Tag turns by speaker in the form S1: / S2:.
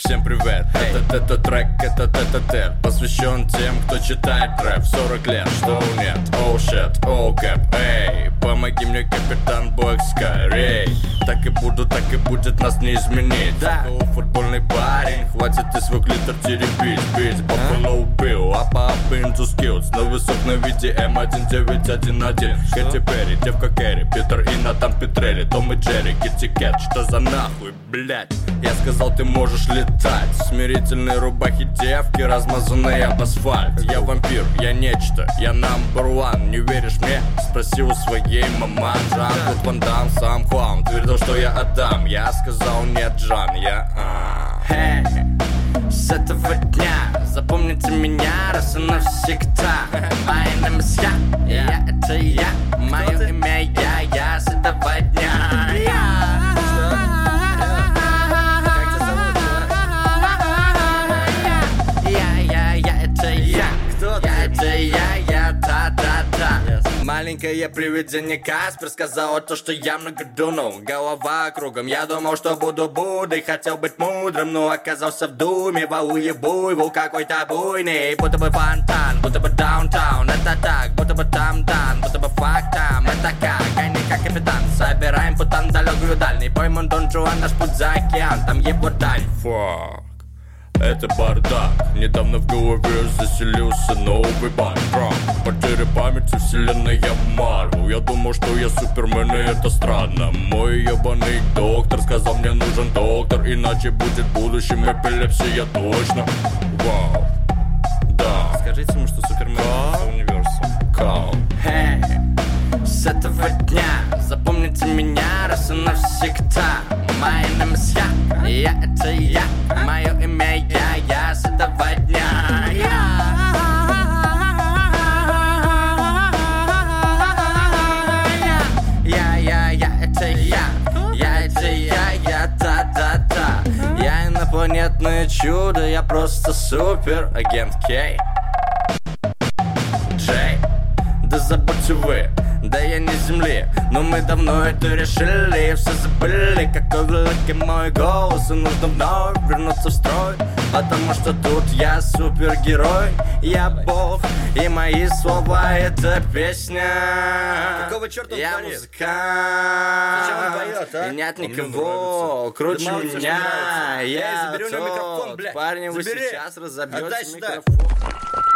S1: Всем привет, этот трек, это посвящен тем, кто читает рэп 40 лет, что нет, оу shit, оу кэп, эй, помоги мне, капитан Бог, скорей. Так и буду, так и будет, нас не изменить. Да, футбольный парень, хватит ты свой клитор теребить. Бить, Buffalo убил, up into skills. На высок на виде М1911. Кэти Перри, девка Кэрри, Питер и Натан Петрелли, Том и Джерри, Китти Кэт, что за нахуй, блять? Я сказал, ты можешь летать. Смирительные рубахи девки, размазанные об асфальт. Я вампир, я нечто, я number one. Не веришь мне? Спроси у своей маман. Жан-Клод Ван Дам, сам клаун. Твердил, что я Адам, я сказал нет, Жан, я Hey, с этого дня запомните меня раз и навсегда. My name is я, это я, мое имя я с этого дня. Маленькое привидение Каспер сказала то, что я много дунул. Голова кругом, я думал, что буду Буддой. Хотел быть мудрым, но оказался в думе. Буйвол какой-то буйный. Будто бы фонтан, будто бы даунтаун. Это так, будто бы там-там, будто бы факт-там. Это как, а не как капитан. Собираем путан далекую даль. Не пойму Дон Жуан, наш путь за океан. Там его даль. Фак. Это бардак, недавно в голове заселился новый бандрак. Потеря памяти, вселенная Марвел. Я думал, что я Супермен, и это странно. Мой ебаный доктор сказал, мне нужен доктор, иначе будет в будущем эпилепсия точно. Вау, да. Скажите ему, что Супермен это универсум. Кау. Hey, с этого дня запомните меня раз и навсегда. My name is я, это я, мое имя я с этого дня. Я, это я, та-та-та. Я инопланетное чудо, я просто супер агент Кей. Джей, да забудьте вы, да я не с земли, но мы давно это решили. Все забыли, какой великий мой голос, и нужно вновь вернуться в строй, потому что тут я супергерой, я бог, и мои слова это песня.
S2: Какого черта он
S1: я
S2: творит?
S1: Музыкант.
S2: Зачем он поет, а?
S1: И нет никого круче
S2: Да мало тебе
S1: меня.
S2: нравится.
S1: Я
S2: Забери у него
S1: тот
S2: микрофон, блядь.
S1: парень, вы
S2: Забери.
S1: сейчас разобьете
S2: Отдай сюда.
S1: микрофон.